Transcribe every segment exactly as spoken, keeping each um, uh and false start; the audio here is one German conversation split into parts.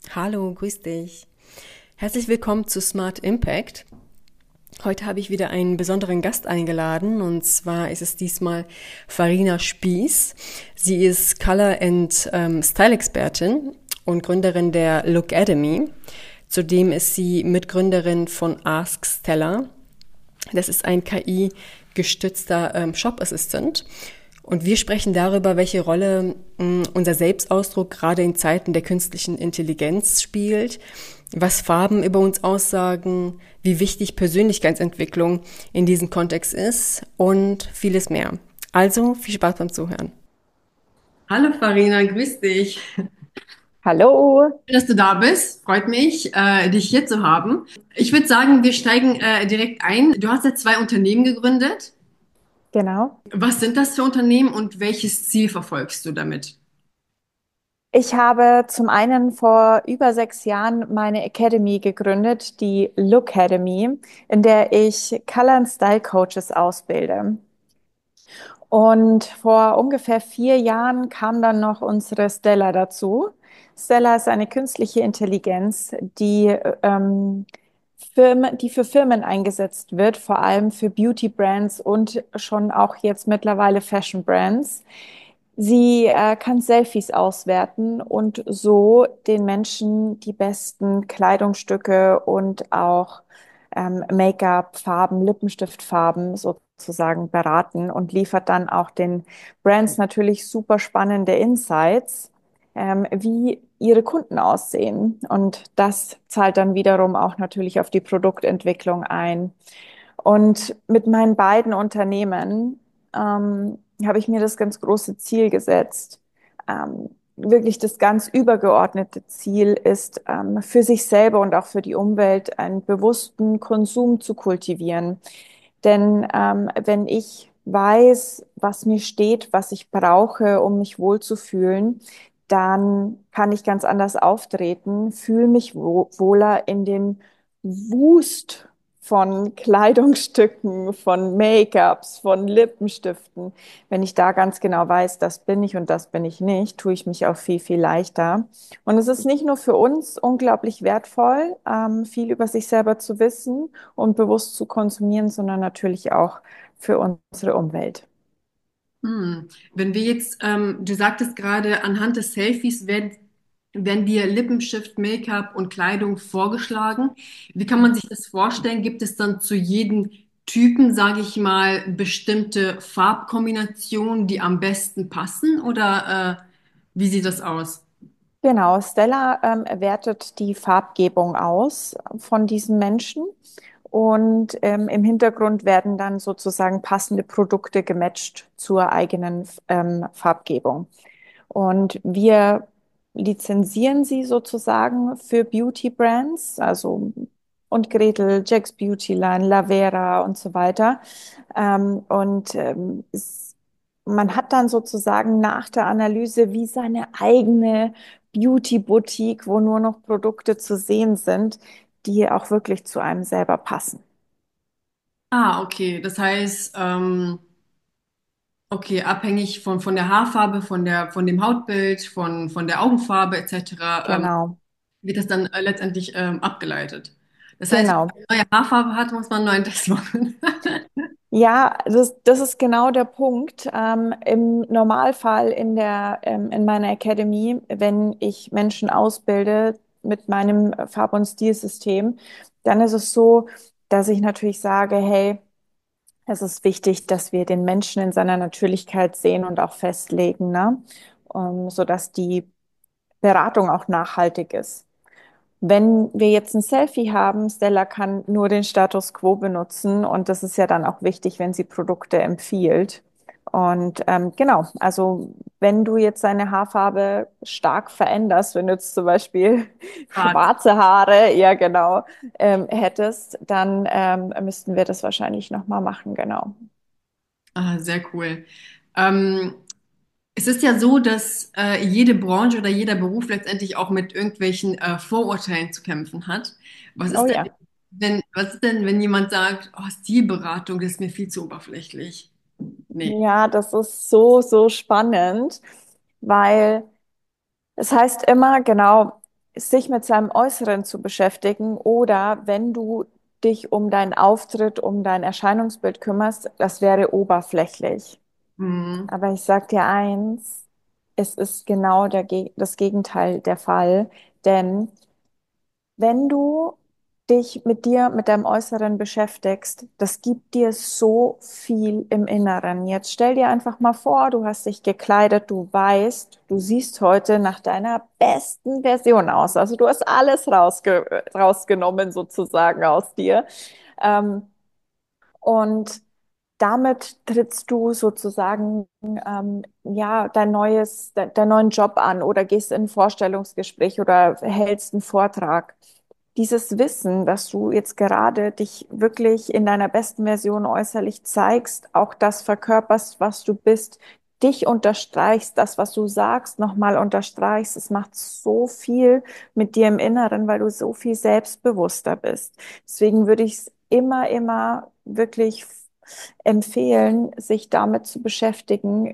Hallo, grüß dich. Herzlich willkommen zu Smart Impact. Heute habe ich wieder einen besonderen Gast eingeladen und zwar ist es diesmal Farina Spieß. Sie ist Color and ähm, Style Expertin und Gründerin der Look Academy. Zudem ist sie Mitgründerin von Ask Stella. Das ist ein K I-gestützter ähm, Shop Assistant. Und wir sprechen darüber, welche Rolle mh, unser Selbstausdruck gerade in Zeiten der künstlichen Intelligenz spielt, was Farben über uns aussagen, wie wichtig Persönlichkeitsentwicklung in diesem Kontext ist und vieles mehr. Also viel Spaß beim Zuhören. Hallo Farina, grüß dich. Hallo, Schön, dass du da bist. Freut mich, äh, dich hier zu haben. Ich würde sagen, wir steigen äh, direkt ein. Du hast ja zwei Unternehmen gegründet. genau. Was sind das für Unternehmen und welches Ziel verfolgst du damit? Ich habe zum einen vor über sechs Jahren meine Academy gegründet, die Look Academy, in der ich Color and Style Coaches ausbilde. Und vor ungefähr vier Jahren kam dann noch unsere Stella dazu. Stella ist eine künstliche Intelligenz, die, ähm, Firmen, die für Firmen eingesetzt wird, vor allem für Beauty Brands und schon auch jetzt mittlerweile Fashion Brands. Sie äh, kann Selfies auswerten und so den Menschen die besten Kleidungsstücke und auch ähm, Make-up-Farben, Lippenstiftfarben sozusagen beraten und liefert dann auch den Brands natürlich super spannende Insights, ähm, wie ihre Kunden aussehen. Und das zahlt dann wiederum auch natürlich auf die Produktentwicklung ein. Und mit meinen beiden Unternehmen ähm, habe ich mir das ganz große Ziel gesetzt. Ähm, wirklich das ganz übergeordnete Ziel ist, ähm, für sich selber und auch für die Umwelt einen bewussten Konsum zu kultivieren. Denn ähm, wenn ich weiß, was mir steht, was ich brauche, um mich wohlzufühlen, dann kann ich ganz anders auftreten, fühle mich wo wohler in dem Wust von Kleidungsstücken, von Make-ups, von Lippenstiften. Wenn ich da ganz genau weiß, das bin ich und das bin ich nicht, tue ich mich auch viel, viel leichter. Und es ist nicht nur für uns unglaublich wertvoll, ähm, viel über sich selber zu wissen und bewusst zu konsumieren, sondern natürlich auch für unsere Umwelt. Hm. Wenn wir jetzt, ähm, du sagtest gerade, anhand des Selfies werden, werden dir Lippenstift, Make-up und Kleidung vorgeschlagen. Wie kann man sich das vorstellen? Gibt es dann zu jedem Typen, sage ich mal, bestimmte Farbkombinationen, die am besten passen? Oder äh, wie sieht das aus? Genau, Stella ähm, wertet die Farbgebung aus von diesen Menschen und ähm, im Hintergrund werden dann sozusagen passende Produkte gematcht zur eigenen ähm, Farbgebung. Und wir lizenzieren sie sozusagen für Beauty Brands, also und Gretel, Jack's Beautyline, Lavera und so weiter. Ähm, und ähm, es, man hat dann sozusagen nach der Analyse wie seine eigene Beauty-Boutique, wo nur noch Produkte zu sehen sind, die auch wirklich zu einem selber passen. Ah, okay. Das heißt, ähm, okay, abhängig von, von der Haarfarbe, von der, von dem Hautbild, von, von der Augenfarbe et cetera, ähm, Genau, wird das dann äh, letztendlich ähm, abgeleitet. Das heißt, genau. wenn man eine neue Haarfarbe hat, muss man einen neuen Test machen. Ja, das, das ist genau der Punkt. Ähm, im Normalfall in der, ähm, in meiner Academy, wenn ich Menschen ausbilde mit meinem Farb- und Stilsystem, dann ist es so, dass ich natürlich sage, hey, es ist wichtig, dass wir den Menschen in seiner Natürlichkeit sehen und auch festlegen, ne? Um, sodass die Beratung auch nachhaltig ist. Wenn wir jetzt ein Selfie haben, Stella kann nur den Status quo benutzen und das ist ja dann auch wichtig, wenn sie Produkte empfiehlt. Und ähm, genau, also wenn du jetzt deine Haarfarbe stark veränderst, wenn du jetzt zum Beispiel Schwarz. schwarze Haare, ja genau, ähm, hättest, dann ähm, müssten wir das wahrscheinlich nochmal machen, genau. Ah, sehr cool. Ähm, es ist ja so, dass äh, jede Branche oder jeder Beruf letztendlich auch mit irgendwelchen äh, Vorurteilen zu kämpfen hat. Was Oh ist denn, ja. wenn, was ist denn, wenn jemand sagt, oh, Stilberatung, das ist mir viel zu oberflächlich? Nee. Ja, das ist so, so spannend, weil es heißt immer, genau, sich mit seinem Äußeren zu beschäftigen oder wenn du dich um deinen Auftritt, um dein Erscheinungsbild kümmerst, das wäre oberflächlich. Mhm. Aber ich sag dir eins, es ist genau der, Ge- das Gegenteil der Fall, denn wenn du dich mit dir, mit deinem Äußeren beschäftigst, das gibt dir so viel im Inneren. Jetzt stell dir einfach mal vor, du hast dich gekleidet, du weißt, du siehst heute nach deiner besten Version aus. Also du hast alles rausge rausgenommen sozusagen aus dir. Ähm, und damit trittst du sozusagen ähm, ja dein neues, de deinen neuen Job an oder gehst in ein Vorstellungsgespräch oder hältst einen Vortrag. Dieses Wissen, dass du jetzt gerade dich wirklich in deiner besten Version äußerlich zeigst, auch das verkörperst, was du bist, dich unterstreichst, das, was du sagst, nochmal unterstreichst. Es macht so viel mit dir im Inneren, weil du so viel selbstbewusster bist. Deswegen würde ich es immer, immer wirklich empfehlen, sich damit zu beschäftigen,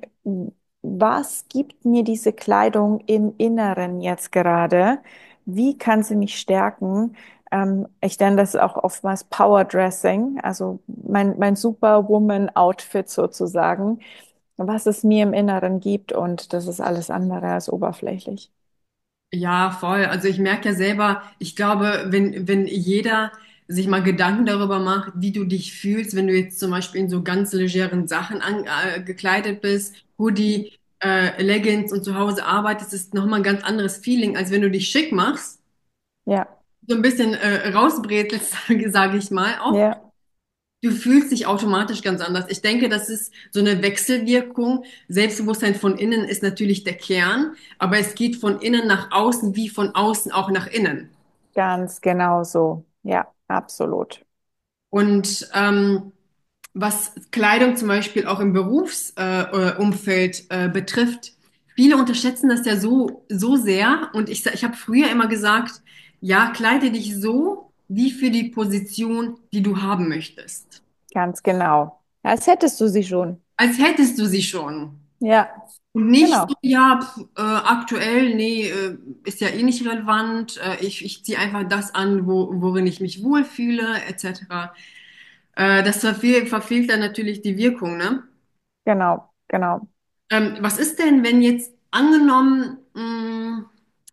was gibt mir diese Kleidung im Inneren jetzt gerade? Wie kann sie mich stärken? Ähm, ich nenne das auch oftmals Power Dressing, also mein, mein Superwoman-Outfit sozusagen, was es mir im Inneren gibt und das ist alles andere als oberflächlich. Ja, voll. Also ich merke ja selber, ich glaube, wenn, wenn jeder sich mal Gedanken darüber macht, wie du dich fühlst, wenn du jetzt zum Beispiel in so ganz legeren Sachen an, äh, gekleidet bist, Hoodie, äh, Leggings und zu Hause arbeitest, ist nochmal ein ganz anderes Feeling, als wenn du dich schick machst, Ja, so ein bisschen äh, rausbrezelst, sage ich mal, auch. ja, Du fühlst dich automatisch ganz anders. Ich denke, das ist so eine Wechselwirkung. Selbstbewusstsein von innen ist natürlich der Kern, aber es geht von innen nach außen wie von außen auch nach innen. ganz genau so. Ja, absolut. Und ähm, was Kleidung zum Beispiel auch im Berufsumfeld äh, Umfeld, äh, betrifft, viele unterschätzen das ja so, so sehr. Und ich, ich habe früher immer gesagt, ja, kleide dich so wie für die Position, die du haben möchtest. Ganz genau. Als hättest du sie schon. Als hättest du sie schon. Ja, Und nicht so, genau. ja, pf, äh, aktuell, nee, äh, ist ja eh nicht relevant. Äh, ich ich ziehe einfach das an, wo, worin ich mich wohlfühle, et cetera. Äh, das verfehl, verfehlt dann natürlich die Wirkung, ne? Genau, genau. Ähm, was ist denn, wenn jetzt angenommen, mh,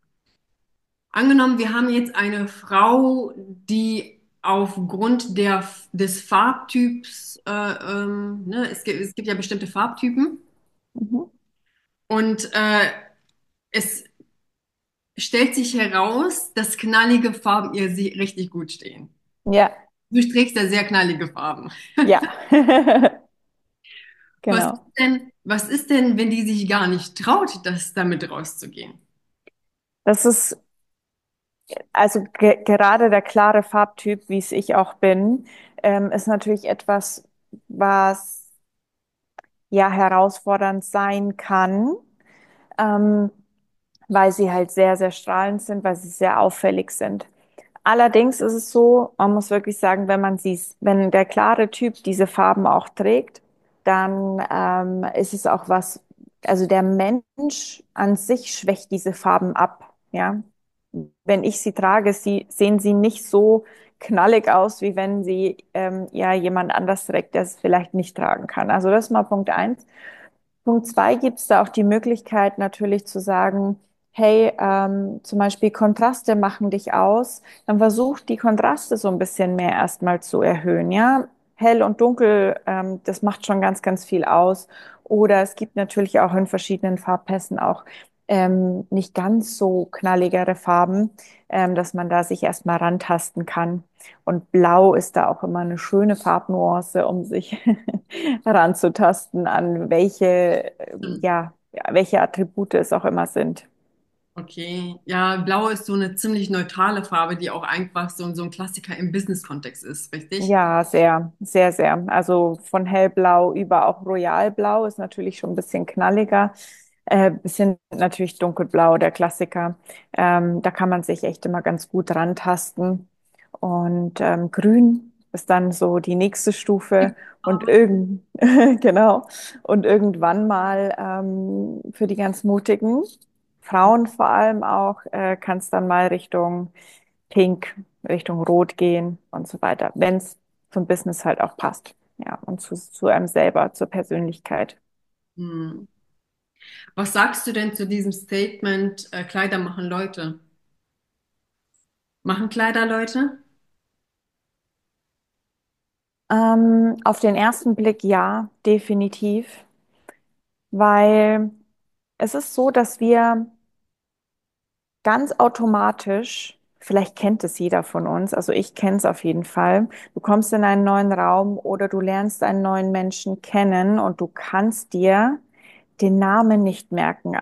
angenommen, wir haben jetzt eine Frau, die aufgrund der, des Farbtyps, äh, ähm, ne, es gibt, es gibt ja bestimmte Farbtypen Mhm. und äh, es stellt sich heraus, dass knallige Farben ihr sie richtig gut stehen. Ja, Du trägst ja sehr knallige Farben. ja. Was ist Genau. denn, was ist denn, wenn die sich gar nicht traut, das damit rauszugehen? Das ist also ge gerade der klare Farbtyp, wie es ich auch bin, ähm, ist natürlich etwas, was ja herausfordernd sein kann, ähm, weil sie halt sehr, sehr strahlend sind, weil sie sehr auffällig sind. Allerdings ist es so, man muss wirklich sagen, wenn man sie, wenn der klare Typ diese Farben auch trägt, dann ähm, ist es auch was, also der Mensch an sich schwächt diese Farben ab, ja. Wenn ich sie trage, sie, sehen sie nicht so knallig aus, wie wenn sie ähm, ja jemand anders trägt, der es vielleicht nicht tragen kann. Also das ist mal Punkt eins. Punkt zwei gibt es da auch die Möglichkeit natürlich zu sagen, hey, ähm, zum Beispiel Kontraste machen dich aus, dann versuch die Kontraste so ein bisschen mehr erstmal zu erhöhen, ja. Hell und dunkel, ähm, das macht schon ganz, ganz viel aus. Oder es gibt natürlich auch in verschiedenen Farbpässen auch ähm, nicht ganz so knalligere Farben, ähm, dass man da sich erstmal rantasten kann. Und Blau ist da auch immer eine schöne Farbnuance, um sich ranzutasten an welche, ähm, Hm. ja, ja, welche Attribute es auch immer sind. Okay, ja, Blau ist so eine ziemlich neutrale Farbe, die auch einfach so, so ein Klassiker im Business-Kontext ist, richtig? Ja, sehr, sehr, sehr. Also von hellblau über auch royalblau ist natürlich schon ein bisschen knalliger. Äh, bisschen natürlich dunkelblau, der Klassiker. Ähm, da kann man sich echt immer ganz gut rantasten. Und ähm, grün ist dann so die nächste Stufe. Und irgend, genau. Und irgendwann mal ähm, für die ganz Mutigen. Frauen vor allem auch, äh, kann es dann mal Richtung Pink, Richtung Rot gehen und so weiter, wenn es zum Business halt auch passt. Ja, und zu, zu einem selber, zur Persönlichkeit. Hm. Was sagst du denn zu diesem Statement, äh, Kleider machen Leute? Machen Kleider Leute? Ähm, auf den ersten Blick ja, definitiv, weil es ist so, dass wir ganz automatisch, vielleicht kennt es jeder von uns, also ich kenne es auf jeden Fall, du kommst in einen neuen Raum oder du lernst einen neuen Menschen kennen und du kannst dir den Namen nicht merken.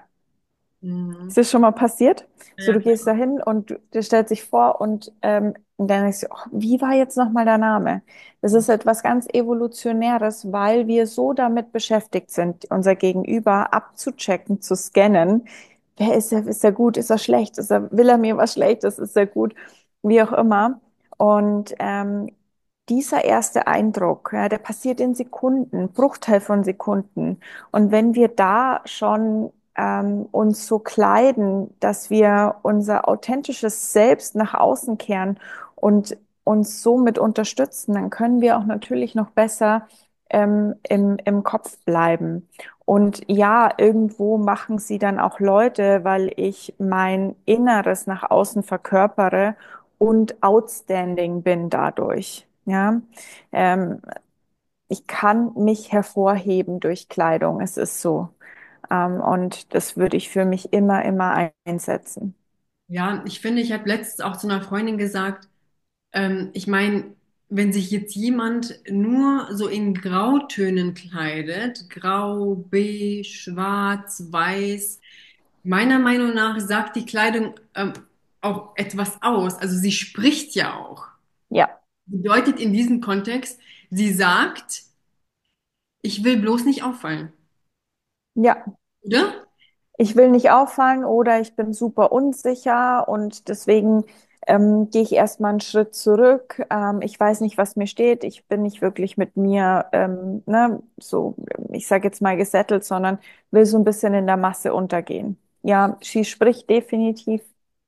Mhm. Ist das schon mal passiert? So, Ja, du gehst klar. da hin und du, der stellt sich vor und, ähm, und dann denkst du, oh, wie war jetzt nochmal der Name? Das ist etwas ganz Evolutionäres, weil wir so damit beschäftigt sind, unser Gegenüber abzuchecken, zu scannen. Wer ist er? Ist er gut? Ist er schlecht? Ist er, will er mir was Schlechtes? Ist er gut? Wie auch immer. Und ähm, dieser erste Eindruck, ja, der passiert in Sekunden, Bruchteil von Sekunden. Und wenn wir da schon ähm, uns so kleiden, dass wir unser authentisches Selbst nach außen kehren und uns somit unterstützen, dann können wir auch natürlich noch besser ähm, im, im Kopf bleiben. Und ja, irgendwo machen sie dann auch Leute, weil ich mein Inneres nach außen verkörpere und outstanding bin dadurch. Ja, ähm, ich kann mich hervorheben durch Kleidung. Es ist so. Ähm, und das würde ich für mich immer, immer einsetzen. Ja, ich finde, ich habe letztens auch zu einer Freundin gesagt, ähm, ich meine, wenn sich jetzt jemand nur so in Grautönen kleidet, grau, beige, schwarz, weiß, meiner Meinung nach sagt die Kleidung ähm, auch etwas aus. Also sie spricht ja auch. Ja, Bedeutet in diesem Kontext, sie sagt, ich will bloß nicht auffallen, ja. oder? Ich will nicht auffallen oder ich bin super unsicher und deswegen ähm, gehe ich erstmal einen Schritt zurück. Ähm, ich weiß nicht, was mir steht. Ich bin nicht wirklich mit mir, ähm, ne, so, ich sage jetzt mal gesettelt, sondern will so ein bisschen in der Masse untergehen. Ja, sie spricht definitiv.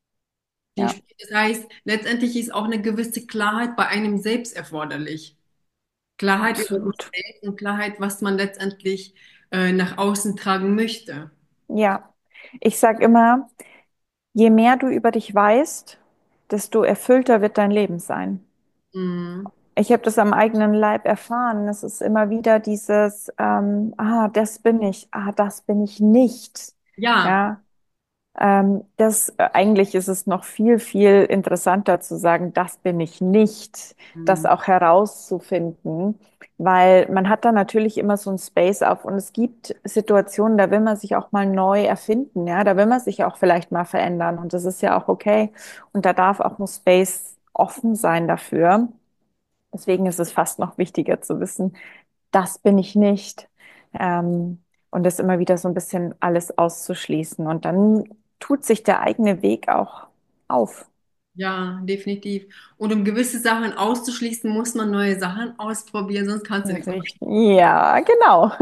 Die, Ja, das heißt, letztendlich ist auch eine gewisse Klarheit bei einem selbst erforderlich. Klarheit über sich absolut. selbst und Klarheit, was man letztendlich äh, nach außen tragen möchte. Ja, ich sage immer, je mehr du über dich weißt, desto erfüllter wird dein Leben sein. Mhm. Ich habe das am eigenen Leib erfahren. Es ist immer wieder dieses, ähm, ah, das bin ich, ah, das bin ich nicht. Ja, Ja, ähm, das äh, eigentlich ist es noch viel, viel interessanter zu sagen, das bin ich nicht, das mhm. auch herauszufinden, weil man hat da natürlich immer so ein Space auf und es gibt Situationen, da will man sich auch mal neu erfinden, ja, da will man sich auch vielleicht mal verändern und das ist ja auch okay und da darf auch ein Space offen sein dafür. Deswegen ist es fast noch wichtiger zu wissen, das bin ich nicht. Ähm, und das immer wieder so ein bisschen alles auszuschließen. Und dann tut sich der eigene Weg auch auf. Ja, definitiv. Und um gewisse Sachen auszuschließen, muss man neue Sachen ausprobieren, sonst kannst du nichts Richtig. Ja, genau.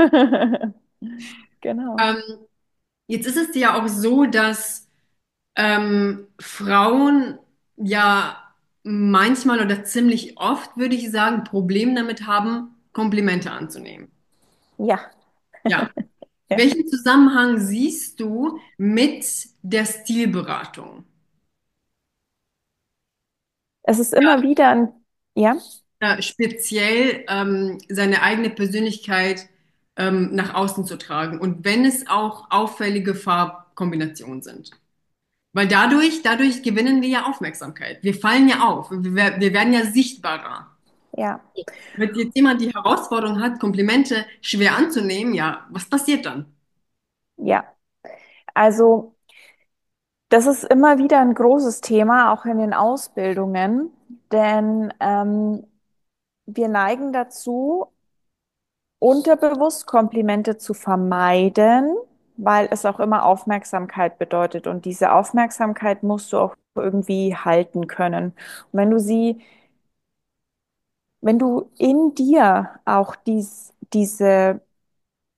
Genau. machen. Ähm, jetzt ist es ja auch so, dass ähm, Frauen ja manchmal oder ziemlich oft, würde ich sagen, Probleme damit haben, Komplimente anzunehmen. Ja, Ja. ja. Welchen Zusammenhang siehst du mit der Stilberatung? Es ist immer wieder ein, ja, Ja, speziell ähm, seine eigene Persönlichkeit ähm, nach außen zu tragen und wenn es auch auffällige Farbkombinationen sind. Weil dadurch, dadurch gewinnen wir ja Aufmerksamkeit. Wir fallen ja auf. Wir, wir werden ja sichtbarer. ja, Wenn jetzt jemand die Herausforderung hat, Komplimente schwer anzunehmen, ja, was passiert dann? ja. Also, das ist immer wieder ein großes Thema, auch in den Ausbildungen, denn ähm, wir neigen dazu, unterbewusst Komplimente zu vermeiden, weil es auch immer Aufmerksamkeit bedeutet. Und diese Aufmerksamkeit musst du auch irgendwie halten können. Und wenn du sie, wenn du in dir auch dies, diese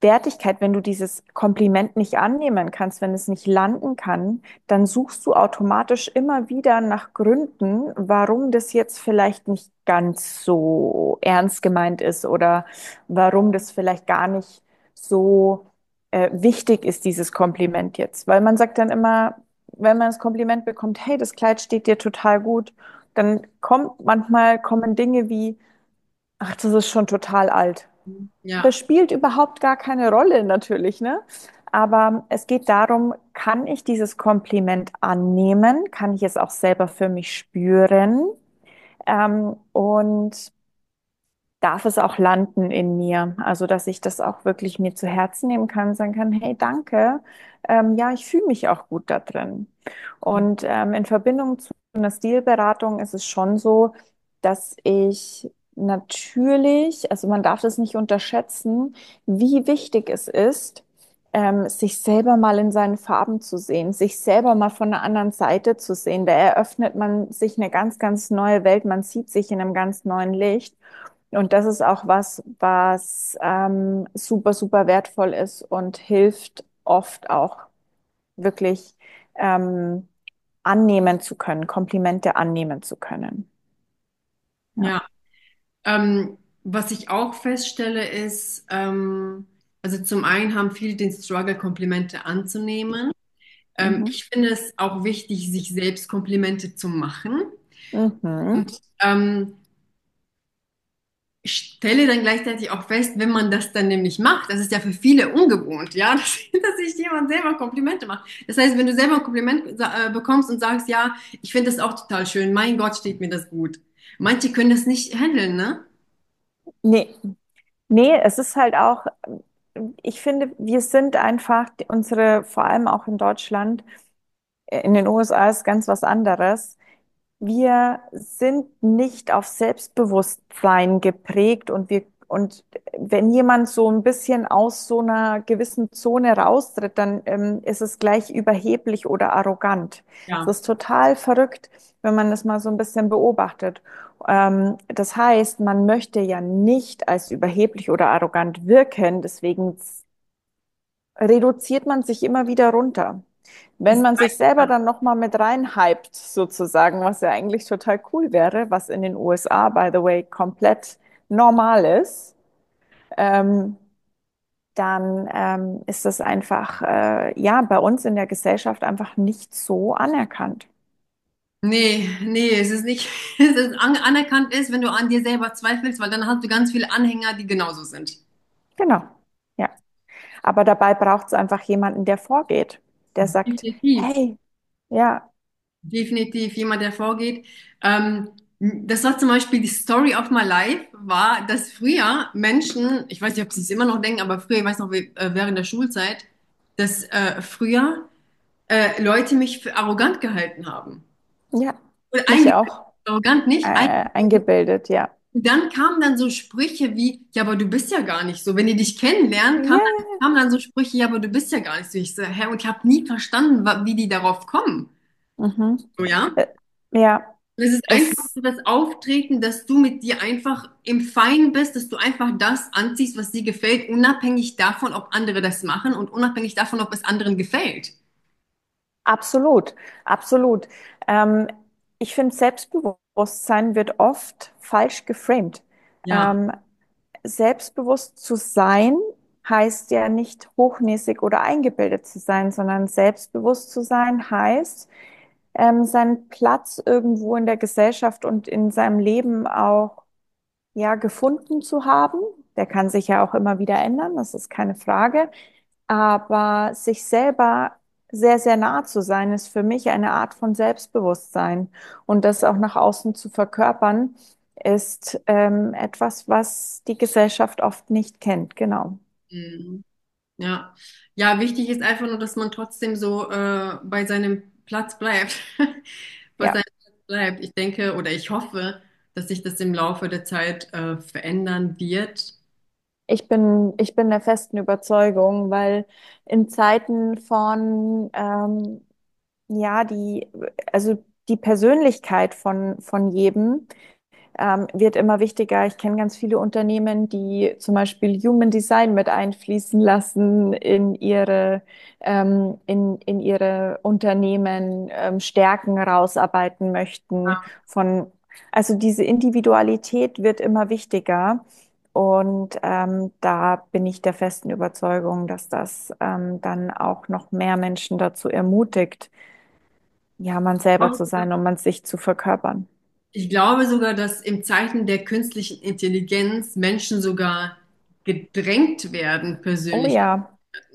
Wertigkeit, wenn du dieses Kompliment nicht annehmen kannst, wenn es nicht landen kann, dann suchst du automatisch immer wieder nach Gründen, warum das jetzt vielleicht nicht ganz so ernst gemeint ist oder warum das vielleicht gar nicht so äh, wichtig ist, dieses Kompliment jetzt. Weil man sagt dann immer, wenn man das Kompliment bekommt, hey, das Kleid steht dir total gut, dann kommt manchmal kommen Dinge wie, ach, das ist schon total alt. Das Ja, spielt überhaupt gar keine Rolle natürlich, ne? Aber es geht darum, kann ich dieses Kompliment annehmen? Kann ich es auch selber für mich spüren? Ähm, und darf es auch landen in mir? Also, dass ich das auch wirklich mir zu Herzen nehmen kann und sagen kann, hey, danke. Ähm, ja, ich fühle mich auch gut da drin. Und ähm, in Verbindung zu einer Stilberatung ist es schon so, dass ich natürlich, also man darf das nicht unterschätzen, wie wichtig es ist, ähm, sich selber mal in seinen Farben zu sehen, sich selber mal von einer anderen Seite zu sehen. Da eröffnet man sich eine ganz, ganz neue Welt. Man sieht sich in einem ganz neuen Licht. Und das ist auch was, was ähm, super, super wertvoll ist und hilft oft auch wirklich ähm, annehmen zu können, Komplimente annehmen zu können. Ja. ja. Ähm, was ich auch feststelle ist, ähm, also zum einen haben viele den Struggle, Komplimente anzunehmen. Ähm, Mhm. ich finde es auch wichtig, sich selbst Komplimente zu machen. Mhm. Und ähm, ich stelle dann gleichzeitig auch fest, wenn man das dann nämlich macht, das ist ja für viele ungewohnt, ja, dass, dass sich jemand selber Komplimente macht. Das heißt, wenn du selber ein Kompliment sa- äh, bekommst und sagst, ja, ich finde das auch total schön, mein Gott, steht mir das gut. Manche können das nicht handeln, ne? Nee, nee, es ist halt auch, ich finde, wir sind einfach, unsere, vor allem auch in Deutschland, in den U S A ist ganz was anderes. Wir sind nicht auf Selbstbewusstsein geprägt und wir, und wenn jemand so ein bisschen aus so einer gewissen Zone raustritt, dann ähm, ist es gleich überheblich oder arrogant. Ja. Das ist total verrückt, wenn man das mal so ein bisschen beobachtet. Ähm, das heißt, man möchte ja nicht als überheblich oder arrogant wirken, deswegen reduziert man sich immer wieder runter. Wenn Das, man sich selber dann nochmal mit reinhypt, sozusagen, was ja eigentlich total cool wäre, was in den U S A, by the way, komplett normal ist, ähm, dann ähm, ist das einfach, äh, ja, bei uns in der Gesellschaft einfach nicht so anerkannt. nee, nee, es ist nicht, es ist an, anerkannt ist, wenn du an dir selber zweifelst, weil dann hast du ganz viele Anhänger, die genauso sind. Genau, ja. Aber dabei braucht es einfach jemanden, der vorgeht, der sagt, Definitiv. hey, ja, Definitiv jemand, der vorgeht. Ähm, das war zum Beispiel die Story of my life, war, dass früher Menschen, ich weiß nicht, ob sie es immer noch denken, aber früher, ich weiß noch, wie- äh, während der Schulzeit, dass äh, früher äh, Leute mich für arrogant gehalten haben. ja, Oder mich eingebildet, auch arrogant äh, nicht, eingebildet. eingebildet, ja. Und dann kamen dann so Sprüche wie, ja, aber du bist ja gar nicht so. Wenn die dich kennenlernen, Ja, kamen dann, kamen dann so Sprüche, ja, aber du bist ja gar nicht so. Ich so, hä, und ich habe nie verstanden, wa- wie die darauf kommen. mhm. So, ja. Äh, ja, Und es ist einfach es so das Auftreten, dass du mit dir einfach im Feinen bist, dass du einfach das anziehst, was dir gefällt, unabhängig davon, ob andere das machen und unabhängig davon, ob es anderen gefällt. absolut, absolut. Ähm, ich finde, Selbstbewusstsein wird oft falsch geframed. Ja. Ähm, selbstbewusst zu sein heißt ja nicht hochnäsig oder eingebildet zu sein, sondern selbstbewusst zu sein heißt, ähm, seinen Platz irgendwo in der Gesellschaft und in seinem Leben auch ja gefunden zu haben. Der kann sich ja auch immer wieder ändern, das ist keine Frage. Aber sich selber sehr, sehr nah zu sein, ist für mich eine Art von Selbstbewusstsein. Und das auch nach außen zu verkörpern, ist ähm, etwas, was die Gesellschaft oft nicht kennt. Genau. Mhm. Ja. Ja, wichtig ist einfach nur, dass man trotzdem so äh, bei seinem Platz bleibt. Bei Ja, seinem Platz bleibt. Ich denke oder ich hoffe, dass sich das im Laufe der Zeit äh, verändern wird. ich bin, ich bin der festen Überzeugung, weil in Zeiten von, ähm, ja, die, also die Persönlichkeit von, von jedem ähm, wird immer wichtiger. Ich kenne ganz viele Unternehmen, die zum Beispiel Human Design mit einfließen lassen in ihre, ähm, in, in ihre Unternehmen, ähm, Stärken rausarbeiten möchten von, also diese Individualität wird immer wichtiger. Und ähm, da bin ich der festen Überzeugung, dass das ähm, dann auch noch mehr Menschen dazu ermutigt, ja, man selber zu sein und man sich zu verkörpern. Ich glaube sogar, dass im Zeichen der künstlichen Intelligenz Menschen sogar gedrängt werden, Oh persönlich. ja,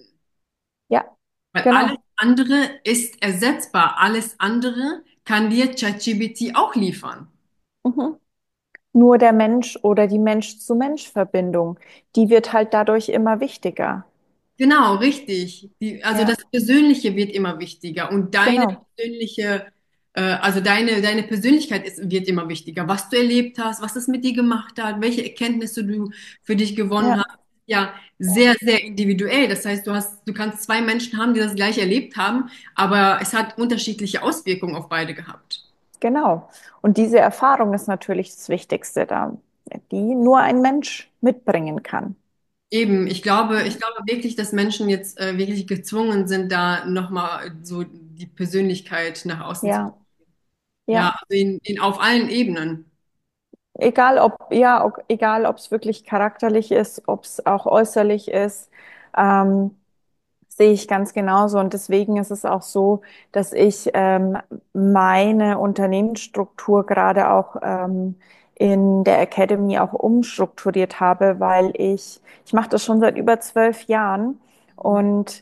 ja, Weil alles genau. andere ist ersetzbar. Alles andere kann dir ChatGPT auch liefern. Mhm. Nur der Mensch oder die Mensch-zu-Mensch-Verbindung, die wird halt dadurch immer wichtiger. Genau, richtig. Die, also das Ja, Persönliche wird immer wichtiger und deine genau. persönliche, äh, also deine, deine Persönlichkeit ist, wird immer wichtiger. Was du erlebt hast, was es mit dir gemacht hat, welche Erkenntnisse du für dich gewonnen Ja, hast, ja, sehr, sehr individuell. Das heißt, du hast, du kannst zwei Menschen haben, die das gleiche erlebt haben, aber es hat unterschiedliche Auswirkungen auf beide gehabt. genau. Und diese Erfahrung ist natürlich das Wichtigste da, die nur ein Mensch mitbringen kann. Eben, ich glaube, Ja, ich glaube wirklich, dass Menschen jetzt äh, wirklich gezwungen sind, da nochmal so die Persönlichkeit nach außen zu. ja, Ja, ja. also in, in, auf allen Ebenen. Egal ob, ja, ob, egal ob es wirklich charakterlich ist, ob es auch äußerlich ist. Ähm, Sehe ich ganz genauso. Und deswegen ist es auch so, dass ich ähm, meine Unternehmensstruktur gerade auch ähm, in der Academy auch umstrukturiert habe, weil ich, ich mache das schon seit über zwölf Jahren und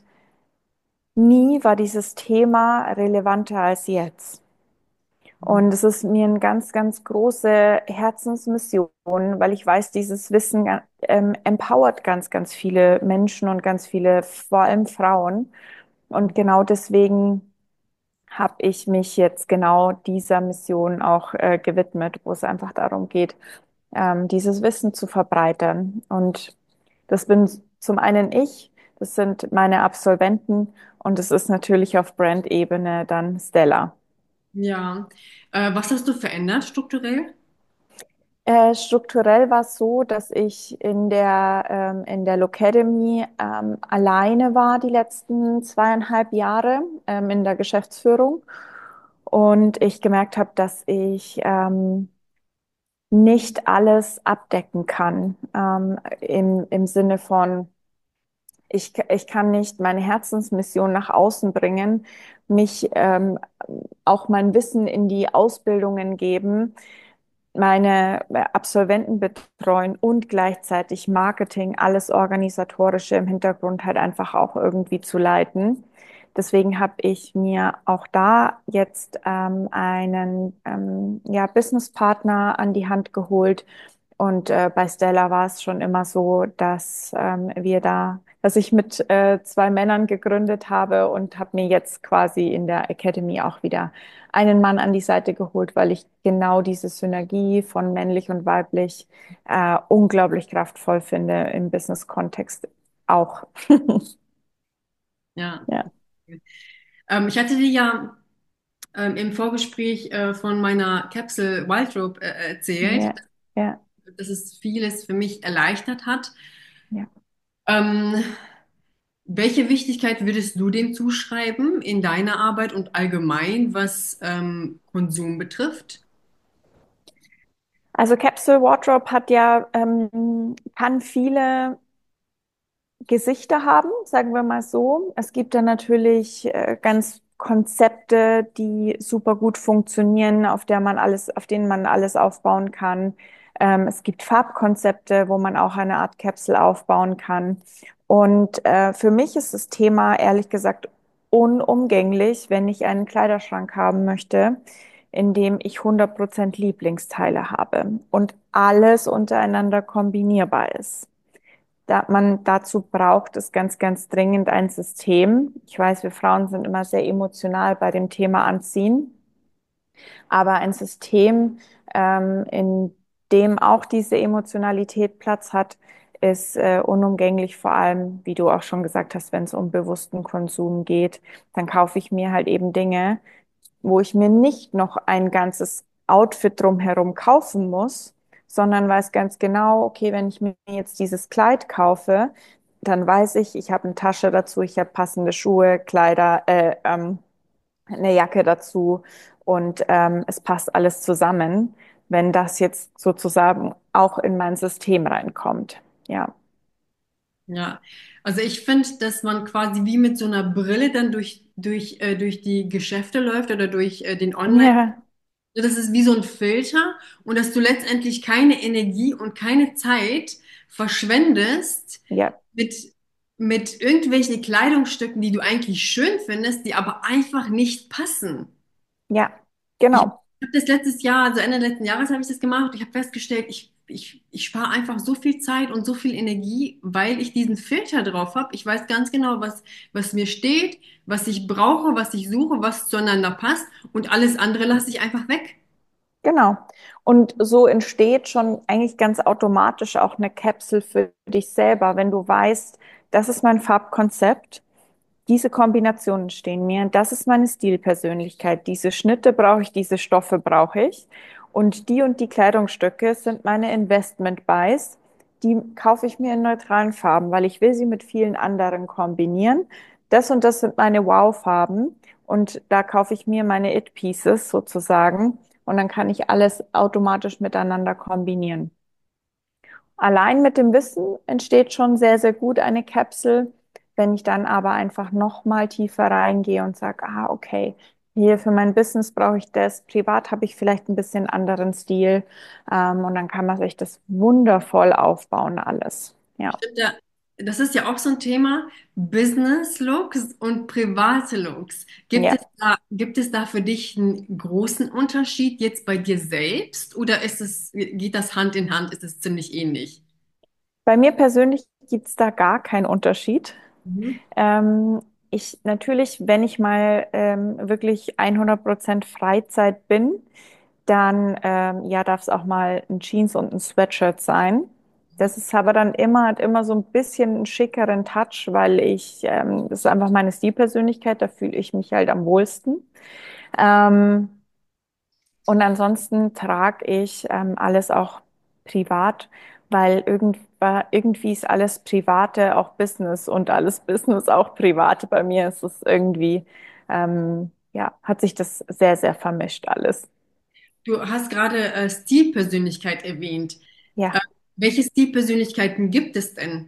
nie war dieses Thema relevanter als jetzt. Und es ist mir eine ganz, ganz große Herzensmission, weil ich weiß, dieses Wissen ähm, empowert ganz, ganz viele Menschen und ganz viele, vor allem Frauen. Und genau deswegen habe ich mich jetzt genau dieser Mission auch äh, gewidmet, wo es einfach darum geht, ähm, dieses Wissen zu verbreitern. Und das bin zum einen ich, das sind meine Absolventen und es ist natürlich auf Brand-Ebene dann Stella. Ja. Äh, was hast du verändert strukturell? Äh, strukturell war es so, dass ich in der, ähm, in der Locademy ähm, alleine war die letzten zweieinhalb Jahre ähm, in der Geschäftsführung und ich gemerkt habe, dass ich ähm, nicht alles abdecken kann ähm, im, im Sinne von, ich, ich kann nicht meine Herzensmission nach außen bringen, mich ähm, auch mein Wissen in die Ausbildungen geben, meine Absolventen betreuen und gleichzeitig Marketing, alles Organisatorische im Hintergrund halt einfach auch irgendwie zu leiten. Deswegen habe ich mir auch da jetzt ähm, einen ähm, ja, Businesspartner an die Hand geholt. Und äh, bei Stella war es schon immer so, dass ähm, wir da, dass ich mit äh, zwei Männern gegründet habe und habe mir jetzt quasi in der Academy auch wieder einen Mann an die Seite geholt, weil ich genau diese Synergie von männlich und weiblich äh, unglaublich kraftvoll finde im Business-Kontext auch. Ja. Ja, Ähm, ich hatte dir ja ähm, im Vorgespräch äh, von meiner Capsule Wildrobe äh, erzählt, ja, ja, dass es vieles für mich erleichtert hat. ja. Ähm, welche Wichtigkeit würdest du dem zuschreiben in deiner Arbeit und allgemein, was ähm, Konsum betrifft? Also Capsule Wardrobe hat ja, ähm, kann viele Gesichter haben, sagen wir mal so. Es gibt dann natürlich äh, ganz Konzepte, die super gut funktionieren, auf der man alles, auf denen man alles aufbauen kann. Ähm, es gibt Farbkonzepte, wo man auch eine Art Capsule aufbauen kann. Und äh, für mich ist das Thema ehrlich gesagt unumgänglich, wenn ich einen Kleiderschrank haben möchte, in dem ich hundert Prozent Lieblingsteile habe und alles untereinander kombinierbar ist. Da man dazu braucht es ganz, ganz dringend ein System. Ich weiß, wir Frauen sind immer sehr emotional bei dem Thema Anziehen, aber ein System, ähm, in dem auch diese Emotionalität Platz hat, ist äh, unumgänglich, vor allem, wie du auch schon gesagt hast, wenn es um bewussten Konsum geht, dann kaufe ich mir halt eben Dinge, wo ich mir nicht noch ein ganzes Outfit drumherum kaufen muss, sondern weiß ganz genau, okay, wenn ich mir jetzt dieses Kleid kaufe, dann weiß ich, ich habe eine Tasche dazu, ich habe passende Schuhe, Kleider, äh, ähm, eine Jacke dazu und ähm, es passt alles zusammen, wenn das jetzt sozusagen auch in mein System reinkommt. Ja, Ja, also ich finde, dass man quasi wie mit so einer Brille dann durch, durch, äh, durch die Geschäfte läuft oder durch äh, den Online. ja, Das ist wie so ein Filter und dass du letztendlich keine Energie und keine Zeit verschwendest ja, mit, mit irgendwelchen Kleidungsstücken, die du eigentlich schön findest, die aber einfach nicht passen. ja, Ich genau. habe das letztes Jahr, also Ende letzten Jahres habe ich das gemacht. Ich habe festgestellt, ich, ich, ich spare einfach so viel Zeit und so viel Energie, weil ich diesen Filter drauf habe. Ich weiß ganz genau, was, was mir steht, was ich brauche, was ich suche, was zueinander passt und alles andere lasse ich einfach weg. Genau. Und so entsteht schon eigentlich ganz automatisch auch eine Kapsel für dich selber, wenn du weißt, das ist mein Farbkonzept, diese Kombinationen stehen mir, das ist meine Stilpersönlichkeit, diese Schnitte brauche ich, diese Stoffe brauche ich und die und die Kleidungsstücke sind meine Investment Buys, die kaufe ich mir in neutralen Farben, weil ich will sie mit vielen anderen kombinieren. Das und das sind meine Wow-Farben und da kaufe ich mir meine It-Pieces sozusagen und dann kann ich alles automatisch miteinander kombinieren. Allein mit dem Wissen entsteht schon sehr, sehr gut eine Kapsel. Wenn ich dann aber einfach noch mal tiefer reingehe und sage, ah, okay, hier für mein Business brauche ich das, privat habe ich vielleicht ein bisschen anderen Stil, ähm, und dann kann man sich das wundervoll aufbauen, alles. Ja, Stimmt, ja. Das ist ja auch so ein Thema, Business Looks und private Looks. Gibt es ja. da, gibt es da für dich einen großen Unterschied jetzt bei dir selbst oder ist es, geht das Hand in Hand, ist es ziemlich ähnlich? Bei mir persönlich gibt es da gar keinen Unterschied. Mhm. Ähm, ich natürlich, wenn ich mal ähm, wirklich hundert Prozent Freizeit bin, dann ähm, ja, darf es auch mal ein Jeans und ein Sweatshirt sein. Das ist aber dann immer, hat immer so ein bisschen einen schickeren Touch, weil ich, ähm, das ist einfach meine Stilpersönlichkeit, da fühle ich mich halt am wohlsten. Ähm, und ansonsten trage ich ähm, alles auch privat, weil irgend, irgendwie ist alles Private auch Business und alles Business auch Private. Bei mir ist es irgendwie, ähm, ja, hat sich das sehr, sehr vermischt alles. Du hast gerade äh, Stilpersönlichkeit erwähnt. Äh, Ja. welche Stilpersönlichkeiten gibt es denn?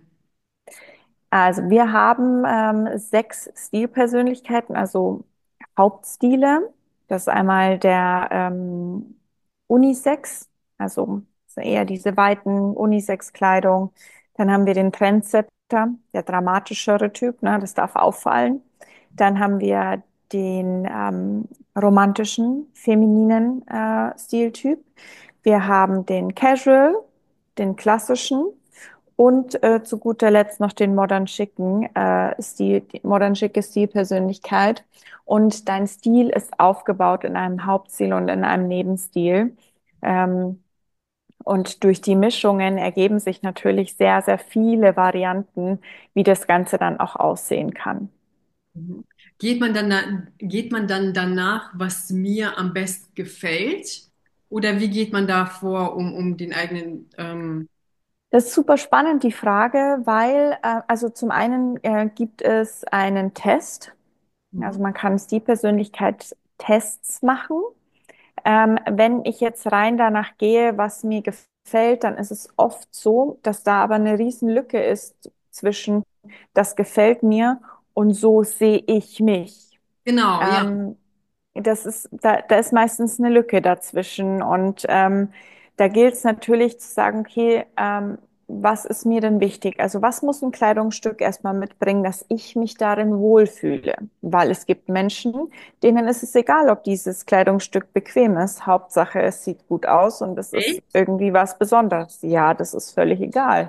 Also wir haben ähm, sechs Stilpersönlichkeiten, also Hauptstile. Das ist einmal der ähm, Unisex, also eher diese weiten Unisex-Kleidung. Dann haben wir den Trendsetter, der dramatischere Typ, ne, das darf auffallen. Dann haben wir den ähm, romantischen, femininen äh, Stiltyp. Wir haben den Casual, den klassischen. Und äh, zu guter Letzt noch den modern schicken äh, Stil, die modern schicke Stilpersönlichkeit. Und dein Stil ist aufgebaut in einem Hauptstil und in einem Nebenstil. Ähm, und durch die Mischungen ergeben sich natürlich sehr, sehr viele Varianten, wie das Ganze dann auch aussehen kann. Mhm. Geht man dann, da- geht man dann danach, was mir am besten gefällt? Oder wie geht man da vor, um, um den eigenen, ähm, Das ist super spannend, die Frage, weil äh, also zum einen äh, gibt es einen Test. mhm. Also man kann Stilpersönlichkeitstests machen. Ähm, wenn ich jetzt rein danach gehe, was mir gefällt, dann ist es oft so, dass da aber eine riesen Lücke ist zwischen das gefällt mir und so sehe ich mich. Genau, ja. Ähm, das ist, da, da ist meistens eine Lücke dazwischen. Und ähm, da gilt es natürlich zu sagen, okay, ähm, was ist mir denn wichtig? Also was muss ein Kleidungsstück erstmal mitbringen, dass ich mich darin wohlfühle? Weil es gibt Menschen, denen ist es egal, ob dieses Kleidungsstück bequem ist. Hauptsache, es sieht gut aus und es ist Echt? irgendwie was Besonderes. Ja, das ist völlig egal.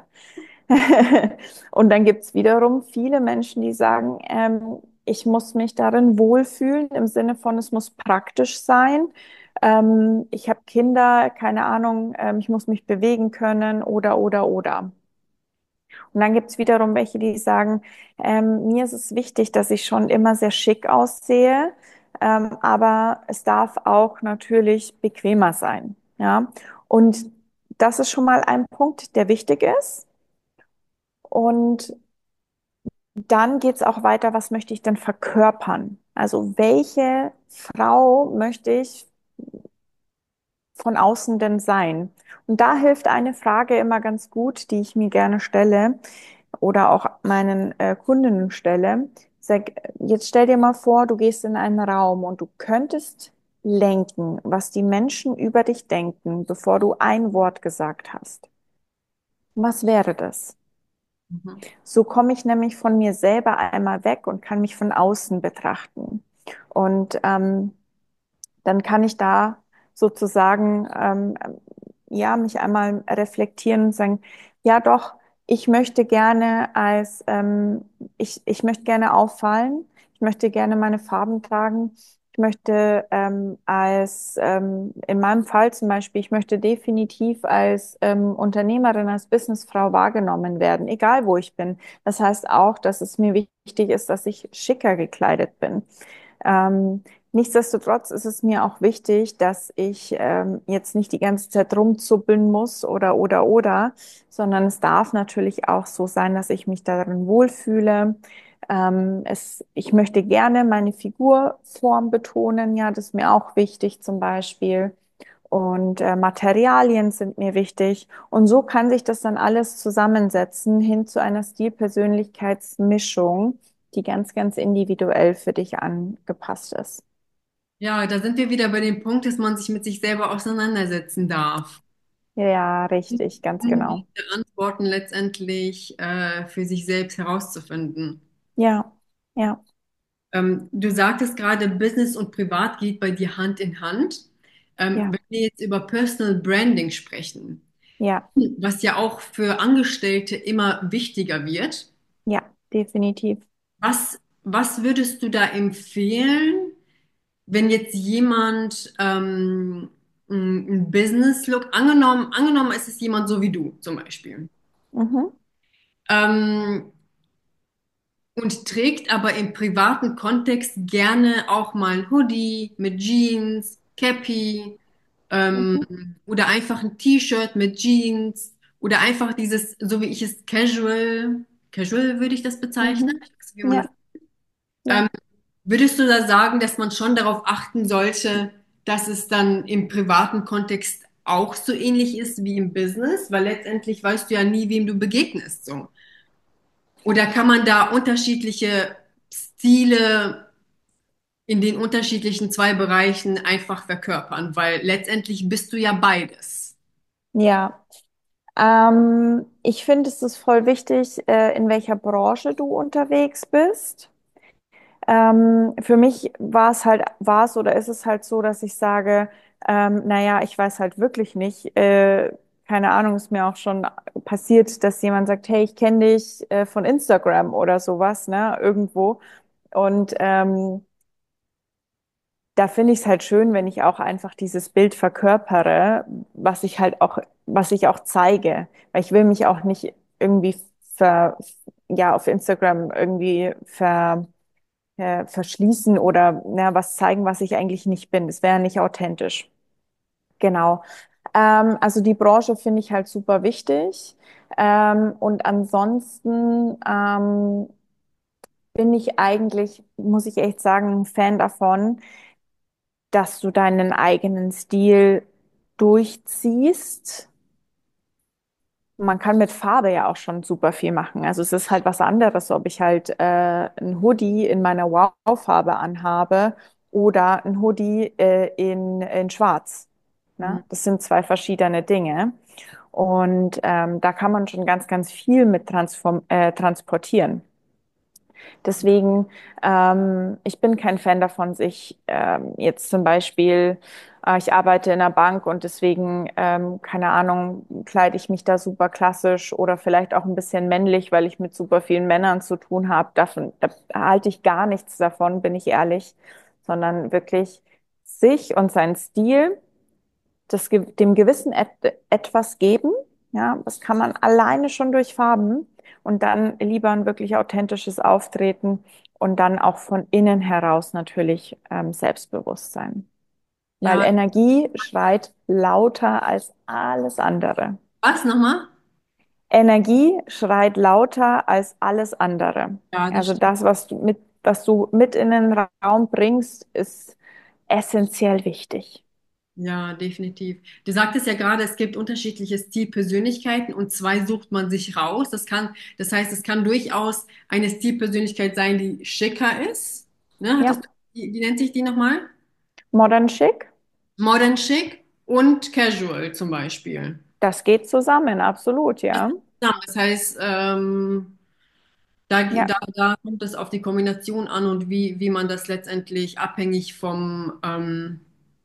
Und dann gibt's wiederum viele Menschen, die sagen, ähm, ich muss mich darin wohlfühlen, im Sinne von, es muss praktisch sein. Ähm, ich habe Kinder, keine Ahnung, ähm, ich muss mich bewegen können oder, oder, oder. Und dann gibt's wiederum welche, die sagen, ähm, mir ist es wichtig, dass ich schon immer sehr schick aussehe. ähm, aber es darf auch natürlich bequemer sein. Ja, und das ist schon mal ein Punkt, der wichtig ist. Und dann geht es auch weiter, was möchte ich denn verkörpern? Also welche Frau möchte ich von außen denn sein? Und da hilft eine Frage immer ganz gut, die ich mir gerne stelle oder auch meinen äh, Kundinnen stelle. Sag, jetzt stell dir mal vor, du gehst in einen Raum und du könntest lenken, was die Menschen über dich denken, bevor du ein Wort gesagt hast. Was wäre das? Mhm. So komme ich nämlich von mir selber einmal weg und kann mich von außen betrachten. Und ähm, dann kann ich da sozusagen ähm, ja mich einmal reflektieren und sagen, ja doch, ich möchte gerne als ähm, ich ich möchte gerne auffallen, ich möchte gerne meine Farben tragen, ich möchte ähm, als ähm, in meinem Fall zum Beispiel, ich möchte definitiv als ähm, Unternehmerin, als Businessfrau wahrgenommen werden, egal wo ich bin. Das heißt auch, dass es mir wichtig ist, dass ich schicker gekleidet bin. Ähm, Nichtsdestotrotz ist es mir auch wichtig, dass ich ähm, jetzt nicht die ganze Zeit rumzuppeln muss oder oder oder, sondern es darf natürlich auch so sein, dass ich mich darin wohlfühle. Ähm, es, ich möchte gerne meine Figurform betonen, ja, das ist mir auch wichtig zum Beispiel. Und äh, Materialien sind mir wichtig. Und so kann sich das dann alles zusammensetzen hin zu einer Stil-Persönlichkeitsmischung, die ganz, ganz individuell für dich angepasst ist. Ja, da sind wir wieder bei dem Punkt, dass man sich mit sich selber auseinandersetzen darf. Ja, richtig, ganz Um genau. diese Antworten letztendlich äh, für sich selbst herauszufinden. Ja, ja, Ähm, du sagtest gerade, Business und Privat geht bei dir Hand in Hand. Ähm, ja, wenn wir jetzt über Personal Branding sprechen, ja, was ja auch für Angestellte immer wichtiger wird, ja, definitiv. was, was würdest du da empfehlen, wenn jetzt jemand ähm, ein Business-Look, angenommen, angenommen, es ist jemand so wie du zum Beispiel, Mhm, ähm, und trägt aber im privaten Kontext gerne auch mal ein Hoodie mit Jeans, Cappy, ähm, mhm, oder einfach ein T-Shirt mit Jeans oder einfach dieses, so wie ich es Casual, Casual würde ich das bezeichnen. mhm. Ich weiß nicht, wie man das, Ja, ähm, ja. würdest du da sagen, dass man schon darauf achten sollte, dass es dann im privaten Kontext auch so ähnlich ist wie im Business? Weil letztendlich weißt du ja nie, wem du begegnest, so. Oder kann man da unterschiedliche Stile in den unterschiedlichen zwei Bereichen einfach verkörpern? Weil letztendlich bist du ja beides. Ja. Ähm, ich finde, es ist voll wichtig, äh, in welcher Branche du unterwegs bist. Ähm, für mich war es halt, war es oder ist es halt so, dass ich sage, ähm, naja, ich weiß halt wirklich nicht, äh, keine Ahnung, ist mir auch schon passiert, dass jemand sagt, hey, ich kenne dich äh, von Instagram oder sowas, ne, irgendwo. Und ähm, da finde ich es halt schön, wenn ich auch einfach dieses Bild verkörpere, was ich halt auch, was ich auch zeige. Weil ich will mich auch nicht irgendwie ver, ja, auf Instagram irgendwie ver äh, verschließen oder na, was zeigen, was ich eigentlich nicht bin. Das wäre nicht authentisch. Genau. Ähm, also die Branche finde ich halt super wichtig. Ähm, und ansonsten ähm, bin ich eigentlich, muss ich echt sagen, ein Fan davon, dass du deinen eigenen Stil durchziehst. Man kann mit Farbe ja auch schon super viel machen. Also es ist halt was anderes, ob ich halt äh, ein Hoodie in meiner Wow-Farbe anhabe oder ein Hoodie äh, in, in Schwarz. Mhm. Ne? Das sind zwei verschiedene Dinge. Und ähm, da kann man schon ganz, ganz viel mit transform äh, transportieren. Deswegen, ähm, ich bin kein Fan davon, sich ähm, jetzt zum Beispiel, äh, ich arbeite in einer Bank und deswegen, ähm, keine Ahnung, kleide ich mich da super klassisch oder vielleicht auch ein bisschen männlich, weil ich mit super vielen Männern zu tun habe. Davon, da halte ich gar nichts davon, bin ich ehrlich, sondern wirklich sich und seinen Stil, das, ge- dem Gewissen et etwas geben. Ja, das kann man alleine schon durch Farben. und dann lieber ein wirklich authentisches Auftreten und dann auch von innen heraus natürlich ähm, Selbstbewusstsein. Weil Ja, Energie schreit lauter als alles andere. was nochmal? Energie schreit lauter als alles andere. Ja, das Also stimmt. das, was du mit, was du mit in den Raum bringst, ist essentiell wichtig. Ja, definitiv. Du sagtest ja gerade, es gibt unterschiedliche Stilpersönlichkeiten und zwei sucht man sich raus. Das kann, das heißt, es kann durchaus eine Stilpersönlichkeit sein, die schicker ist. Ne? Ja, Hattest du, wie, wie nennt sich die nochmal? modern chic, Modern Chic und Casual zum Beispiel. das geht zusammen, absolut, ja. Ja, das heißt, ähm, da, Ja, da, da kommt es auf die Kombination an und wie, wie man das letztendlich abhängig vom, ähm,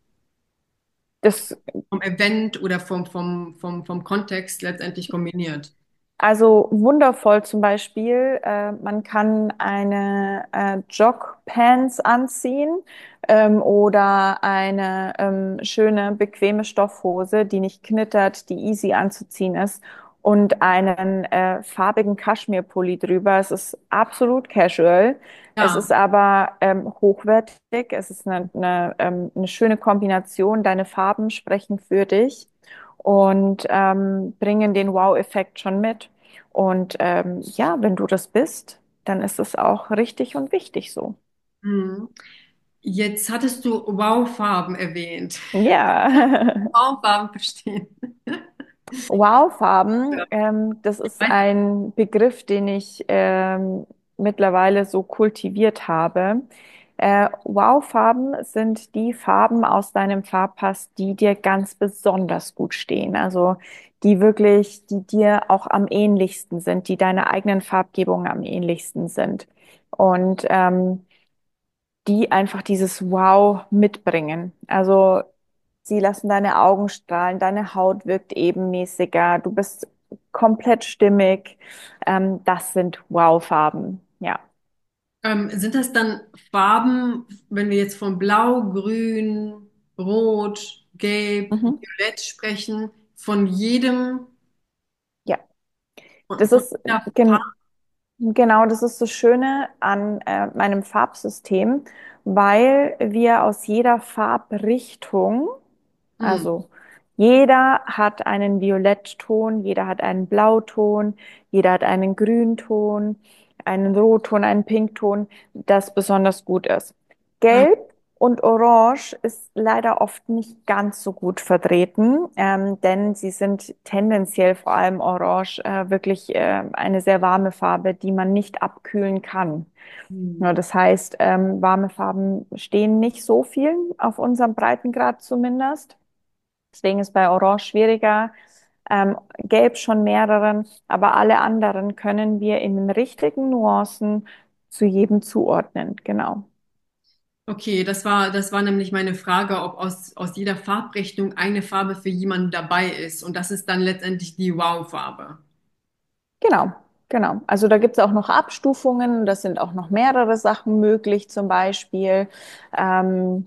das vom Event oder vom, vom, vom, vom Kontext letztendlich kombiniert. Also wundervoll zum Beispiel, äh, man kann eine äh, Jogpants anziehen ähm, oder eine ähm, schöne, bequeme Stoffhose, die nicht knittert, die easy anzuziehen ist und einen äh, farbigen Kaschmirpulli drüber. Es ist absolut casual. Es Ja. ist aber ähm, hochwertig. Es ist eine, eine, ähm, eine schöne Kombination. Deine Farben sprechen für dich und ähm, bringen den Wow-Effekt schon mit. Und ähm, ja, wenn du das bist, dann ist es auch richtig und wichtig so. Mhm. Jetzt hattest du Wow-Farben erwähnt. Ja, Wow-Farben verstehen. Wow-Farben, ähm, das Ich ist weiß, ein Begriff, den ich ähm, mittlerweile so kultiviert habe. Äh, Wow-Farben sind die Farben aus deinem Farbpass, die dir ganz besonders gut stehen. Also die wirklich, die dir auch am ähnlichsten sind, die deiner eigenen Farbgebung am ähnlichsten sind. Und ähm, die einfach dieses Wow mitbringen. Also sie lassen deine Augen strahlen, deine Haut wirkt ebenmäßiger, du bist komplett stimmig. Ähm, das sind Wow-Farben. Ja. ähm, sind das dann Farben, wenn wir jetzt von Blau, Grün, Rot, Gelb, Mhm. Violett sprechen, von jedem, Ja, von, das von ist jeder Farbe? gen genau, das ist das Schöne an äh, meinem Farbsystem, weil wir aus jeder Farbrichtung. Hm, Also jeder hat einen Violettton, jeder hat einen Blauton, jeder hat einen Grünton, einen Rotton, einen Pinkton, das besonders gut ist. ja, Gelb und Orange ist leider oft nicht ganz so gut vertreten, ähm, denn sie sind tendenziell vor allem Orange äh, wirklich äh, eine sehr warme Farbe, die man nicht abkühlen kann. Ja, hm. das heißt, ähm, warme Farben stehen nicht so vielen auf unserem Breitengrad zumindest. Deswegen ist bei Orange schwieriger, ähm, Gelb schon mehreren, aber alle anderen können wir in den richtigen Nuancen zu jedem zuordnen. Genau. Okay, das war, das war nämlich meine Frage, ob aus, aus jeder Farbrichtung eine Farbe für jemanden dabei ist. Und das ist dann letztendlich die Wow-Farbe. Genau. Genau. Also da gibt es auch noch Abstufungen, das sind auch noch mehrere Sachen möglich, zum Beispiel. Ähm,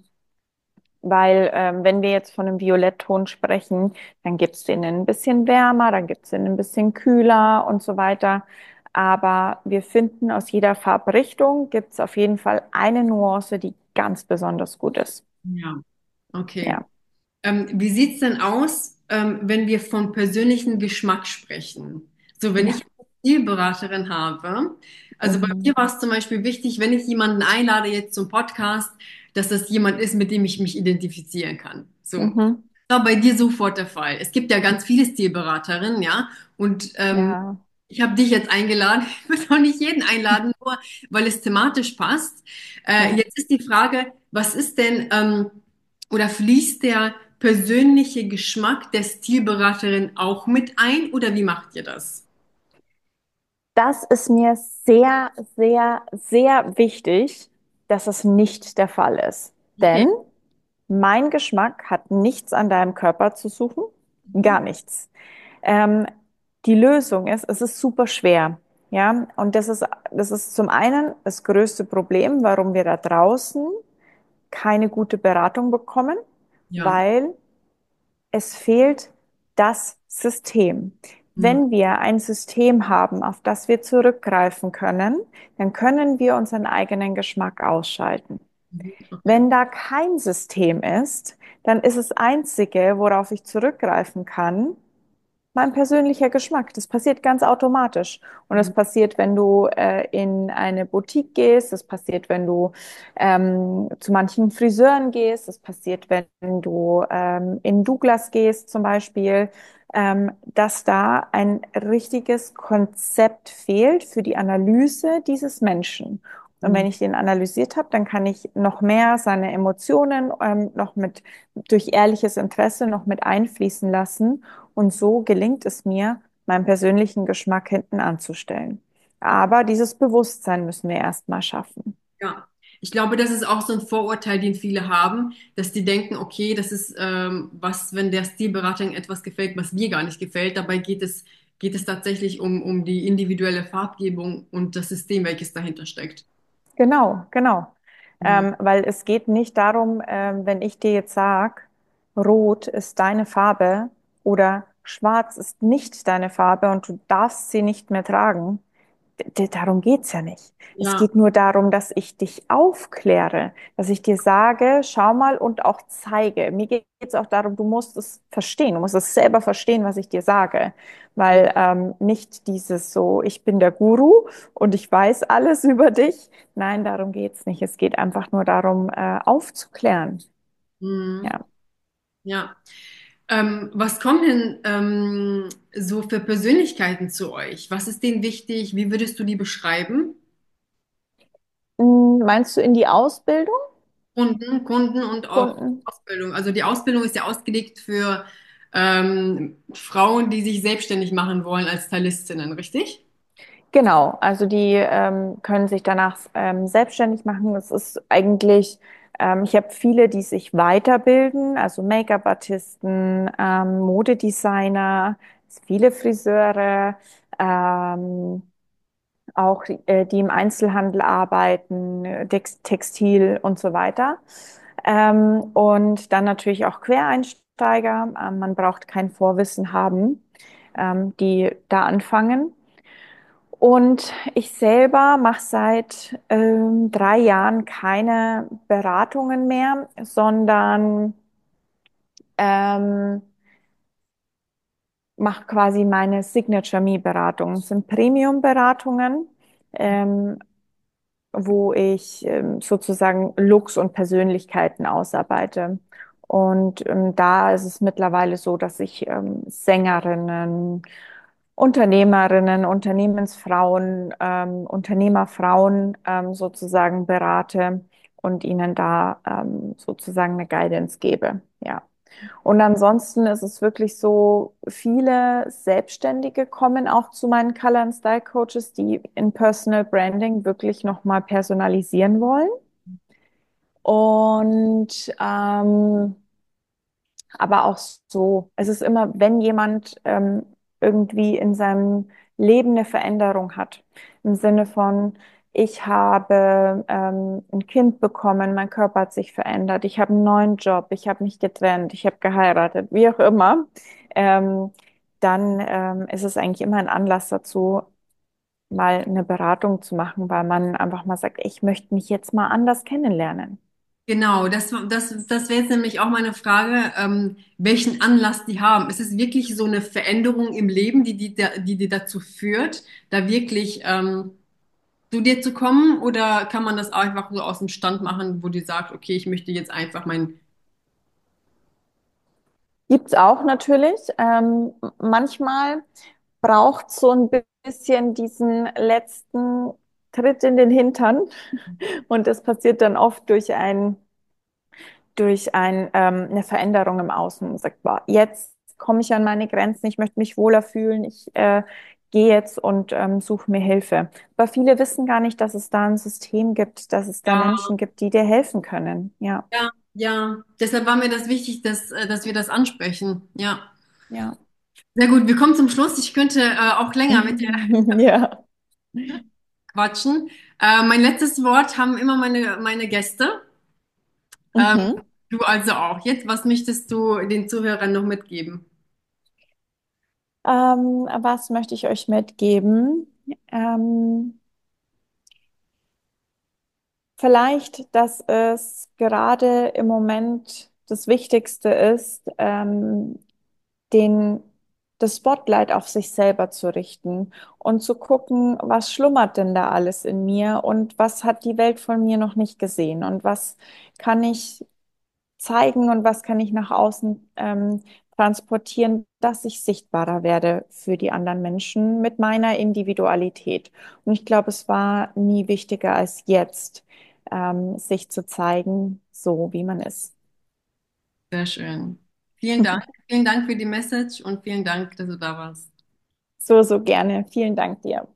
Weil ähm, wenn wir jetzt von einem Violettton sprechen, dann gibt's den ein bisschen wärmer, dann gibt's den ein bisschen kühler und so weiter. Aber wir finden aus jeder Farbrichtung gibt's auf jeden Fall eine Nuance, die ganz besonders gut ist. Ja, okay. Ja. Ähm, wie sieht's denn aus, ähm, wenn wir von persönlichem Geschmack sprechen? So, wenn ich Ja. eine Stilberaterin habe, also bei Mhm. mir war es zum Beispiel wichtig, wenn ich jemanden einlade jetzt zum Podcast, dass das jemand ist, mit dem ich mich identifizieren kann. So. Mhm. Das war bei dir sofort der Fall. Es gibt ja ganz viele Stilberaterinnen, ja, und ähm, Ja. ich habe dich jetzt eingeladen. Ich würde auch nicht jeden einladen, nur weil es thematisch passt. Äh, Ja. jetzt ist die Frage, was ist denn, ähm, oder fließt der persönliche Geschmack der Stilberaterin auch mit ein oder wie macht ihr das? Das ist mir sehr, sehr, sehr wichtig, dass es nicht der Fall ist. Okay. Denn mein Geschmack hat nichts an deinem Körper zu suchen, Mhm. gar nichts. Ähm, die Lösung ist, es ist super schwer. Ja, und das ist, das ist zum einen das größte Problem, warum wir da draußen keine gute Beratung bekommen, Ja. weil es fehlt das System. Mhm. Wenn wir ein System haben, auf das wir zurückgreifen können, dann können wir unseren eigenen Geschmack ausschalten. Mhm. Okay. Wenn da kein System ist, dann ist das Einzige, worauf ich zurückgreifen kann, mein persönlicher Geschmack. Das passiert ganz automatisch. Und das Mhm. passiert, wenn du äh, in eine Boutique gehst. Das passiert, wenn du ähm, zu manchen Friseuren gehst. Das passiert, wenn du ähm, in Douglas gehst zum Beispiel. Ähm, dass da ein richtiges Konzept fehlt für die Analyse dieses Menschen. Und wenn Mhm. ich den analysiert habe, dann kann ich noch mehr seine Emotionen ähm, noch mit durch ehrliches Interesse noch mit einfließen lassen. Und so gelingt es mir, meinen persönlichen Geschmack hinten anzustellen. Aber dieses Bewusstsein müssen wir erst mal schaffen. Ja, ich glaube, das ist auch so ein Vorurteil, den viele haben, dass die denken, okay, das ist ähm, was, wenn der Stilberaterin etwas gefällt, was mir gar nicht gefällt. Dabei geht es, geht es tatsächlich um, um die individuelle Farbgebung und das System, welches dahinter steckt. Genau, genau. Mhm. Ähm, weil es geht nicht darum, ähm, wenn ich dir jetzt sag, Rot ist deine Farbe oder Schwarz ist nicht deine Farbe und du darfst sie nicht mehr tragen. D- Darum geht's ja nicht. Es Ja. geht nur darum, dass ich dich aufkläre, dass ich dir sage, schau mal und auch zeige. Mir geht's auch darum, du musst es verstehen, du musst es selber verstehen, was ich dir sage. Weil ähm, nicht dieses so, ich bin der Guru und ich weiß alles über dich. Nein, darum geht's nicht. Es geht einfach nur darum, äh, aufzuklären. Mhm. Ja. Ja. Ähm, was kommen denn ähm, so für Persönlichkeiten zu euch? Was ist denen wichtig? Wie würdest du die beschreiben? Hm, meinst du in die Ausbildung, Kunden, Kunden und auch Kunden? Ausbildung. Also die Ausbildung ist ja ausgelegt für ähm, Frauen, die sich selbstständig machen wollen als Stylistinnen, richtig? Genau, also die ähm, können sich danach ähm, selbstständig machen. Es ist eigentlich, ähm, ich habe viele, die sich weiterbilden, also Make-up-Artisten, ähm, Modedesigner, viele Friseure, ähm, auch äh, die im Einzelhandel arbeiten, äh, Tex- Textil und so weiter. Ähm, und dann natürlich auch Quereinsteiger. Ähm, man braucht kein Vorwissen haben, ähm, die da anfangen. Und ich selber mache seit ähm, drei Jahren keine Beratungen mehr, sondern ähm, mache quasi meine Signature Me-Beratungen. Das sind Premium-Beratungen, ähm, wo ich ähm, sozusagen Looks und Persönlichkeiten ausarbeite. Und ähm, da ist es mittlerweile so, dass ich ähm, Sängerinnen, Unternehmerinnen, Unternehmensfrauen, ähm, Unternehmerfrauen ähm, sozusagen berate und ihnen da ähm, sozusagen eine Guidance gebe. Ja. Und ansonsten ist es wirklich so, viele Selbstständige kommen auch zu meinen Color and Style Coaches, die in Personal Branding wirklich nochmal personalisieren wollen. Und ähm, aber auch so, es ist immer, wenn jemand ähm, irgendwie in seinem Leben eine Veränderung hat, im Sinne von, ich habe ähm, ein Kind bekommen, mein Körper hat sich verändert, ich habe einen neuen Job, ich habe mich getrennt, ich habe geheiratet, wie auch immer, ähm, dann ähm, ist es eigentlich immer ein Anlass dazu, mal eine Beratung zu machen, weil man einfach mal sagt, ich möchte mich jetzt mal anders kennenlernen. Genau, das, das, das wäre jetzt nämlich auch meine Frage, ähm, welchen Anlass die haben. Ist es wirklich so eine Veränderung im Leben, die die, da- die, die dazu führt, da wirklich ähm, zu dir zu kommen? Oder kann man das einfach so aus dem Stand machen, wo die sagt, okay, ich möchte jetzt einfach mein... Gibt's auch natürlich. Ähm, manchmal braucht so ein bisschen diesen letzten Tritt in den Hintern. Und das passiert dann oft durch ein, durch ein, ähm, eine Veränderung im Außen. Man sagt, boah, jetzt komme ich an meine Grenzen, ich möchte mich wohler fühlen, ich äh, gehe jetzt und ähm, suche mir Hilfe. Aber viele wissen gar nicht, dass es da ein System gibt, dass es da Ja, Menschen gibt, die dir helfen können. Ja, ja, ja. Deshalb war mir das wichtig, dass, äh, dass wir das ansprechen. Ja. ja. Sehr gut, wir kommen zum Schluss. Ich könnte äh, auch länger mit dir Ja. quatschen. Äh, mein letztes Wort haben immer meine, meine Gäste. Ähm, Mhm. du also auch. Jetzt, was möchtest du den Zuhörern noch mitgeben? Ähm, was möchte ich euch mitgeben? Ähm, Vielleicht, dass es gerade im Moment das Wichtigste ist, ähm, den, das Spotlight auf sich selber zu richten und zu gucken, was schlummert denn da alles in mir und was hat die Welt von mir noch nicht gesehen und was kann ich zeigen und was kann ich nach außen ähm, transportieren, dass ich sichtbarer werde für die anderen Menschen mit meiner Individualität. Und ich glaube, es war nie wichtiger als jetzt, ähm, sich zu zeigen, so wie man ist. Sehr schön. Vielen Dank. Vielen Dank für die Message und vielen Dank, dass du da warst. So, so gerne. Vielen Dank dir.